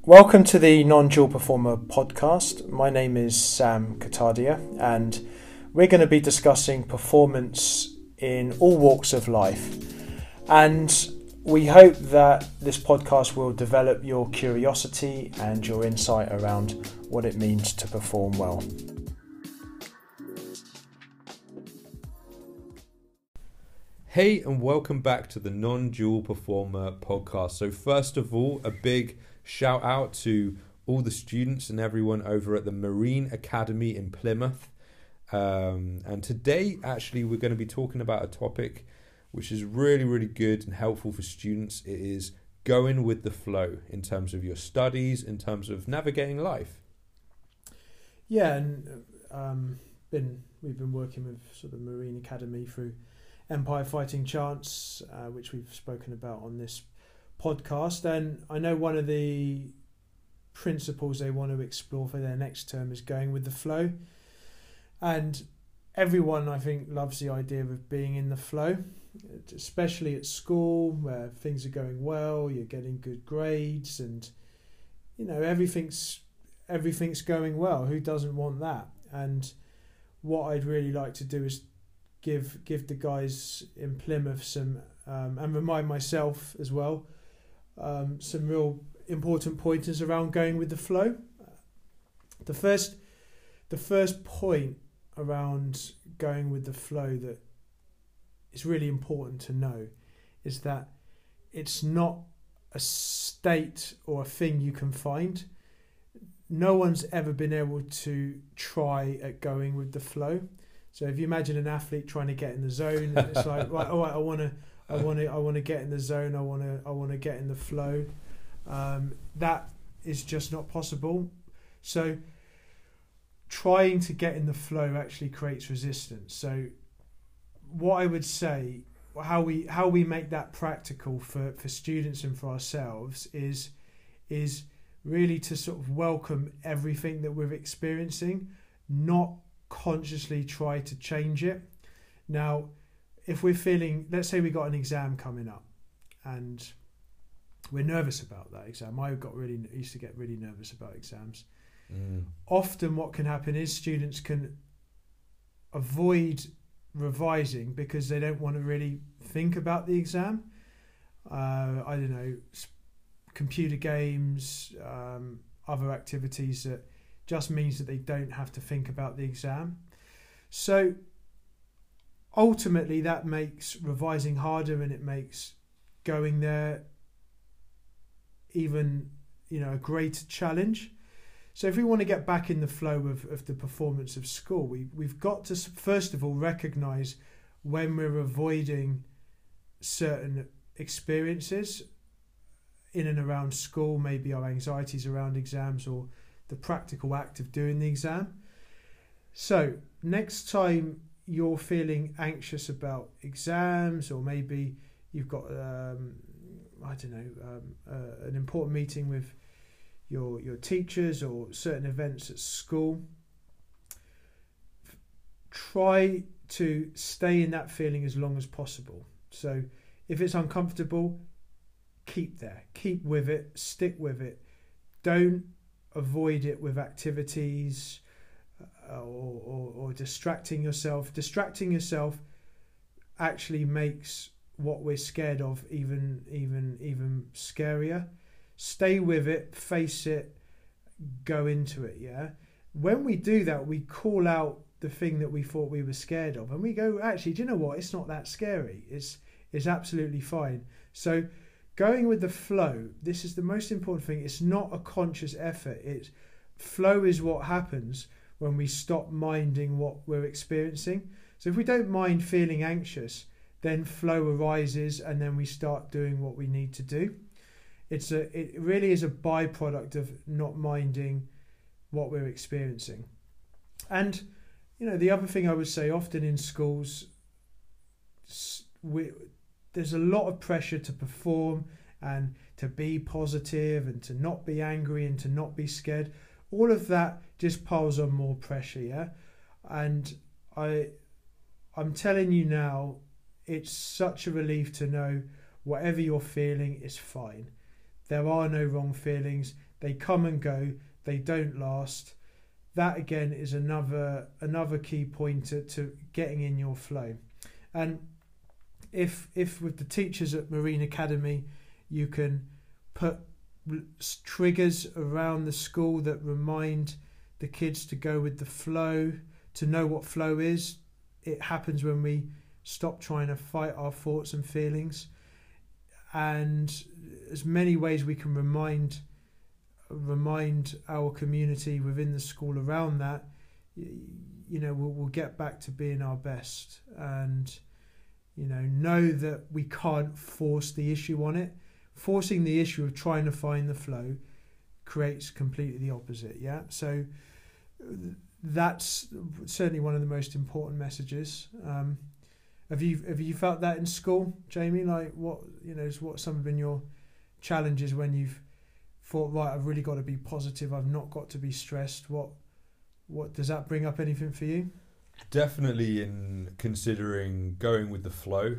Welcome to the Non-Dual Performer podcast. My name is Sam Katadia and we're going to be discussing performance in all walks of life. And we hope that this podcast will develop your curiosity and your insight around what it means to perform well. Hey, and welcome back to the Non-Dual Performer podcast. So first of all, a big shout out to all the students and everyone over at the Marine Academy in Plymouth. And today, actually, we're going to be talking about a topic which is really, really good and helpful for students. It is going with the flow in terms of your studies, in terms of navigating life. Yeah, and we've been working with sort of Marine Academy through Empire Fighting Chants, which we've spoken about on this podcast. And I know one of the principles they want to explore for their next term is going with the flow. And everyone, I think, loves the idea of being in the flow, especially at school where things are going well, you're getting good grades, and everything's going well. Who doesn't want that? And what I'd really like to do is give the guys in Plymouth some and remind myself as well some real important pointers around going with the flow. The first point around going with the flow that is really important to know is that it's not a state or a thing you can find. No one's ever been able to try at going with the flow. So if you imagine an athlete trying to get in the zone, and it's like, right, all right, I want to get in the zone. I want to get in the flow. That is just not possible. So trying to get in the flow actually creates resistance. So what I would say, how we make that practical for students and for ourselves is really to sort of welcome everything that we're experiencing, not consciously try to change it. Now, if we're feeling, let's say we got an exam coming up and we're nervous about that exam. I used to get really nervous about exams. Often what can happen is students can avoid revising because they don't want to really think about the exam. I don't know, computer games, other activities that just means that they don't have to think about the exam. So ultimately that makes revising harder, and it makes going there even a greater challenge. So if we want to get back in the flow of the performance of school, we've got to first of all recognise when we're avoiding certain experiences in and around school, maybe our anxieties around exams or the practical act of doing the exam. So next time you're feeling anxious about exams, or maybe you've got an important meeting with your teachers or certain events at school, try to stay in that feeling as long as possible. So if it's uncomfortable, keep there, keep with it, stick with it. Don't avoid it with activities or distracting yourself. Distracting yourself actually makes what we're scared of even scarier. Stay with it, face it, go into it. Yeah. When we do that, we call out the thing that we thought we were scared of, and we go, actually, do you know what? It's not that scary. It's absolutely fine. So going with the flow, this is the most important thing. It's not a conscious effort. Flow is what happens when we stop minding what we're experiencing. So if we don't mind feeling anxious, then flow arises, and then we start doing what we need to do. It really is a byproduct of not minding what we're experiencing. And the other thing I would say, often in schools, there's a lot of pressure to perform and to be positive and to not be angry and to not be scared. All of that just piles on more pressure, yeah? And I'm telling you now, it's such a relief to know whatever you're feeling is fine. there are no wrong feelings. They come and go. They don't last. That again is another key pointer to getting in your flow. And if with the teachers at Marine Academy, you can put triggers around the school that remind the kids to go with the flow, to know what flow is. It happens when we stop trying to fight our thoughts and feelings. And as many ways we can remind our community within the school around that, we'll get back to being our best. And know that we can't force the issue on it. Forcing the issue of trying to find the flow creates completely the opposite. Yeah, so that's certainly one of the most important messages. Have you felt that in school, Jamie? Like what some have been your challenges when you've thought, right, I've really got to be positive, I've not got to be stressed? What does that bring up anything for you? Definitely in considering going with the flow.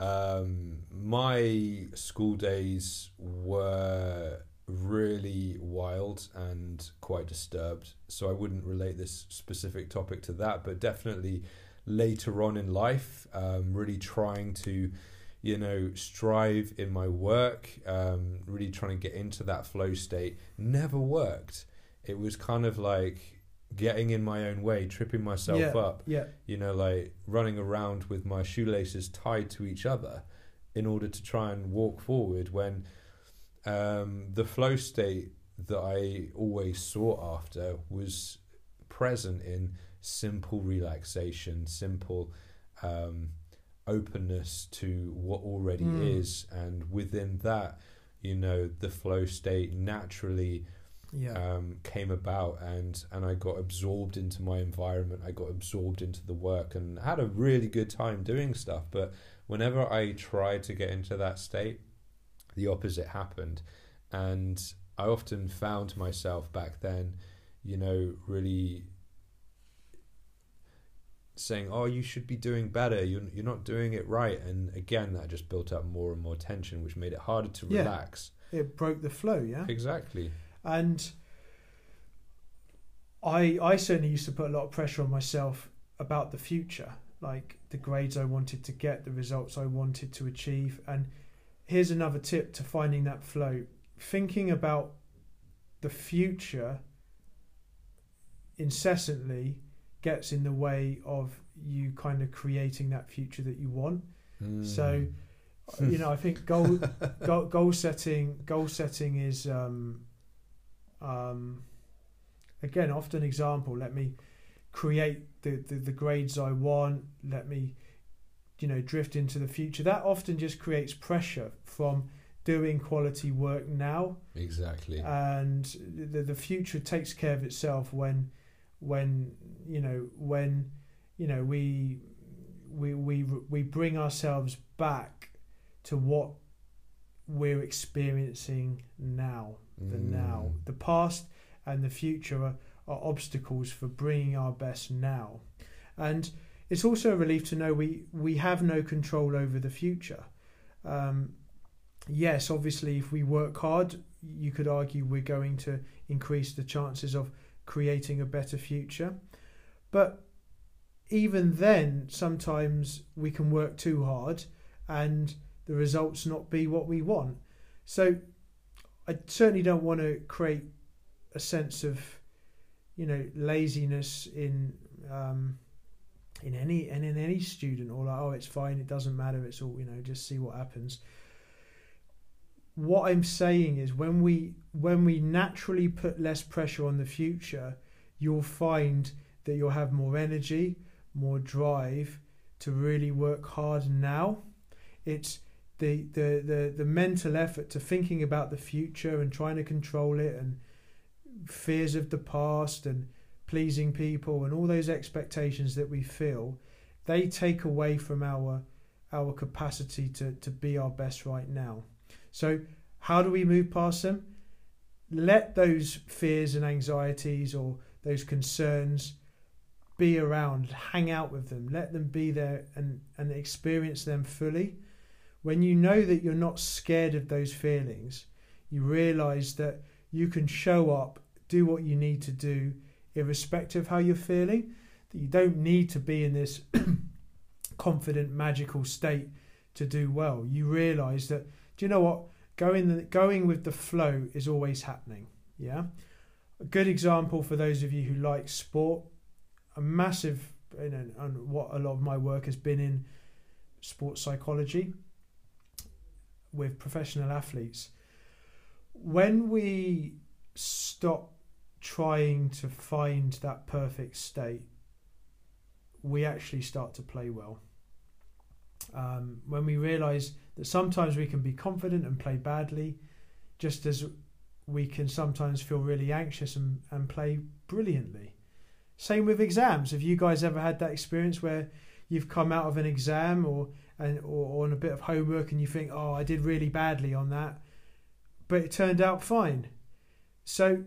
My school days were really wild and quite disturbed, so I wouldn't relate this specific topic to that, but definitely later on in life, really trying to strive in my work, really trying to get into that flow state, never worked. It was kind of like getting in my own way, tripping myself up, like running around with my shoelaces tied to each other in order to try and walk forward, when the flow state that I always sought after was present in simple relaxation, simple openness to what already is, and within that, the flow state naturally came about, and I got absorbed into my environment. I got absorbed into the work and had a really good time doing stuff. But whenever I tried to get into that state, the opposite happened, and I often found myself back then, really saying, oh, you should be doing better, you're not doing it right. And again, that just built up more and more tension, which made it harder to relax. It broke the flow. Exactly. And I certainly used to put a lot of pressure on myself about the future, like the grades I wanted to get, the results I wanted to achieve. And here's another tip to finding that flow: thinking about the future incessantly gets in the way of you kind of creating that future that you want. So I think goal setting is again often example. Let me create the grades I want, let me drift into the future. That often just creates pressure from doing quality work now. Exactly. And the future takes care of itself when we bring ourselves back to what we're experiencing now. The past and the future are obstacles for bringing our best now. And it's also a relief to know we have no control over the future. Yes, obviously, if we work hard, you could argue we're going to increase the chances of creating a better future. But even then, sometimes we can work too hard and the results not be what we want. So I certainly don't want to create a sense of laziness in any student, or like, oh, it's fine, it doesn't matter, it's all, just see what happens. What I'm saying is when we naturally put less pressure on the future, you'll find that you'll have more energy, more drive to really work hard now. It's the mental effort to thinking about the future and trying to control it, and fears of the past and pleasing people and all those expectations that we feel, they take away from our capacity to be our best right now. So how do we move past them? Let those fears and anxieties or those concerns be around, hang out with them, let them be there and experience them fully. When you know that you're not scared of those feelings, You realise that you can show up, do what you need to do, irrespective of how you're feeling. That you don't need to be in this confident, magical state to do well. You realise that, do you know what? Going with the flow is always happening. Yeah. A good example for those of you who like sport, a massive, and what a lot of my work has been in sports psychology with professional athletes. When we stop trying to find that perfect state, we actually start to play well. When we realise that sometimes we can be confident and play badly, just as we can sometimes feel really anxious and play brilliantly. Same with exams. Have you guys ever had that experience where you've come out of an exam or on a bit of homework and you think, oh, I did really badly on that, but it turned out fine? So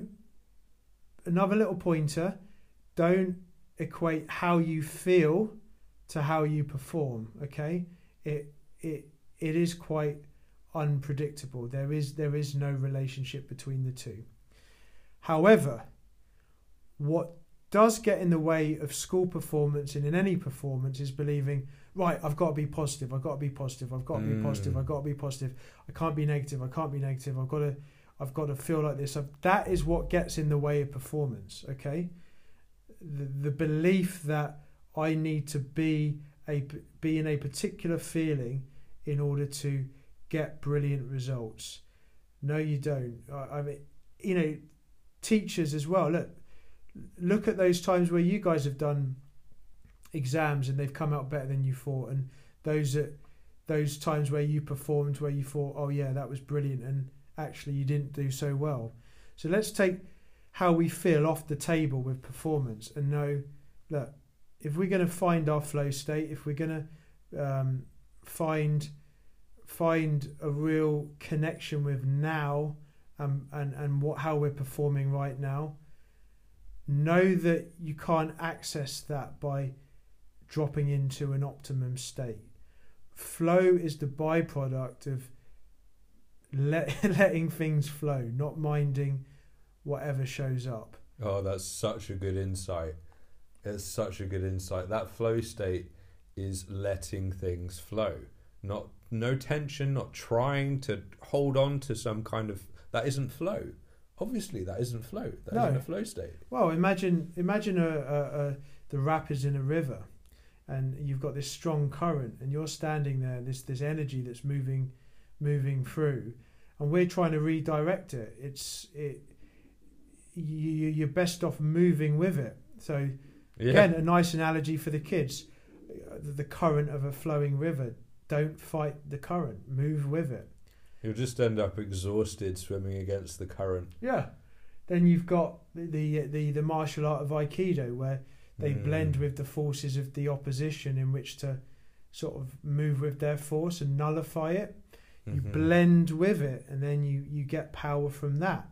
another little pointer, don't equate how you feel to how you perform. Okay, it is quite unpredictable. There is no relationship between the two. However, what does get in the way of school performance and in any performance is believing, right, I've got to be positive, I've got to be positive, I've got to be positive, I've got to be positive, I can't be negative, I can't be negative, I've got to feel like this. That is what gets in the way of performance. Okay, the belief that I need to be in a particular feeling in order to get brilliant results. No, you don't. I mean, teachers as well. Look at those times where you guys have done exams and they've come out better than you thought, and those times where you performed where you thought, oh yeah, that was brilliant, and actually you didn't do so well. So let's take how we feel off the table with performance and know, look, if we're going to find our flow state, if we're going to find a real connection with now and how we're performing right now, know that you can't access that by dropping into an optimum state. Flow is the byproduct of letting things flow, not minding whatever shows up. Oh, that's such a good insight. It's such a good insight. That flow state is letting things flow. No tension, not trying to hold on to some kind of... That isn't flow. Obviously, that isn't flow. That isn't a flow state. Well, imagine the rapids in a river, and you've got this strong current, and you're standing there. This energy that's moving through, and we're trying to redirect it. You're best off moving with it. So again, a nice analogy for the kids: the current of a flowing river. Don't fight the current. Move with it. You'll just end up exhausted swimming against the current. Yeah. Then you've got the martial art of Aikido, where they blend with the forces of the opposition in which to sort of move with their force and nullify it. You blend with it, and then you get power from that.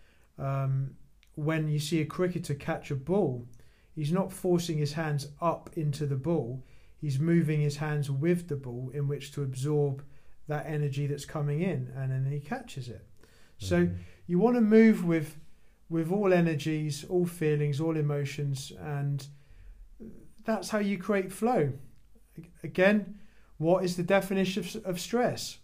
When you see a cricketer catch a ball, he's not forcing his hands up into the ball. He's moving his hands with the ball in which to absorb that energy that's coming in, and then he catches it. So you want to move with all energies, all feelings, all emotions, and that's how you create flow. Again, what is the definition of stress?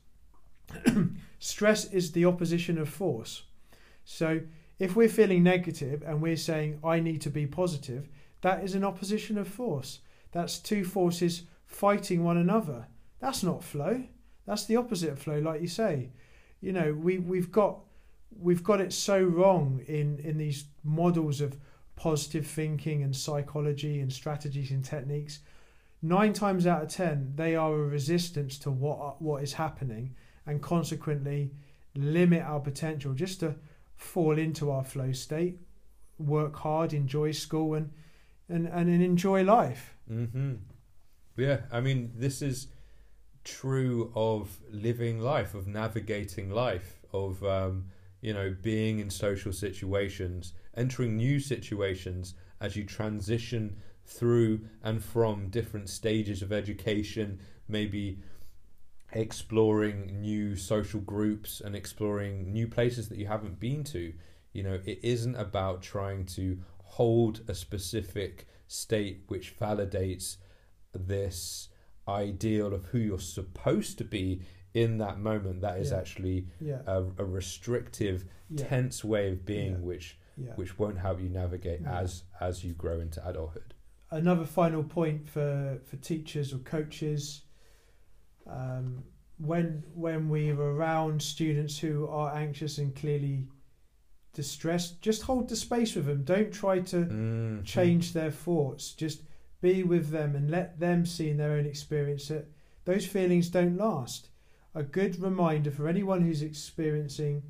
Stress is the opposition of force. So if we're feeling negative and we're saying, I need to be positive, that is an opposition of force. That's two forces fighting one another. That's not flow. That's the opposite of flow, like you say. We've got it so wrong in these models of positive thinking and psychology and strategies and techniques. 9 times out of 10, they are a resistance to what is happening, and consequently limit our potential just to fall into our flow state, work hard, enjoy school, and enjoy life. Yeah, I mean, this is true of living life, of navigating life, of being in social situations, entering new situations as you transition through and from different stages of education, maybe exploring new social groups and exploring new places that you haven't been to. You know, it isn't about trying to hold a specific state which validates this ideal of who you're supposed to be in that moment. That is actually a restrictive, tense way of being, which won't help you navigate as you grow into adulthood. Another final point for teachers or coaches, when we're around students who are anxious and clearly distressed, just hold the space with them. Don't try to change their thoughts. Just be with them and let them see in their own experience that those feelings don't last. A good reminder for anyone who's experiencing,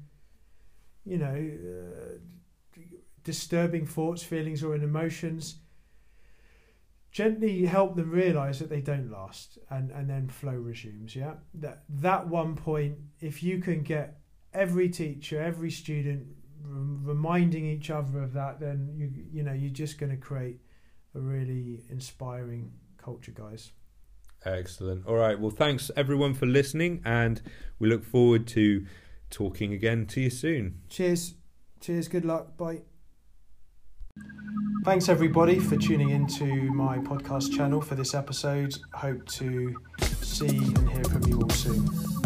disturbing thoughts, feelings, or emotions, gently help them realise that they don't last, and then flow resumes. Yeah, that one point, if you can get every teacher, every student reminding each other of that, then you're just going to create a really inspiring culture, guys. Excellent. All right. Well, thanks everyone for listening, and we look forward to talking again to you soon. Cheers. Good luck. Bye. Thanks everybody for tuning into my podcast channel for this episode. Hope to see and hear from you all soon.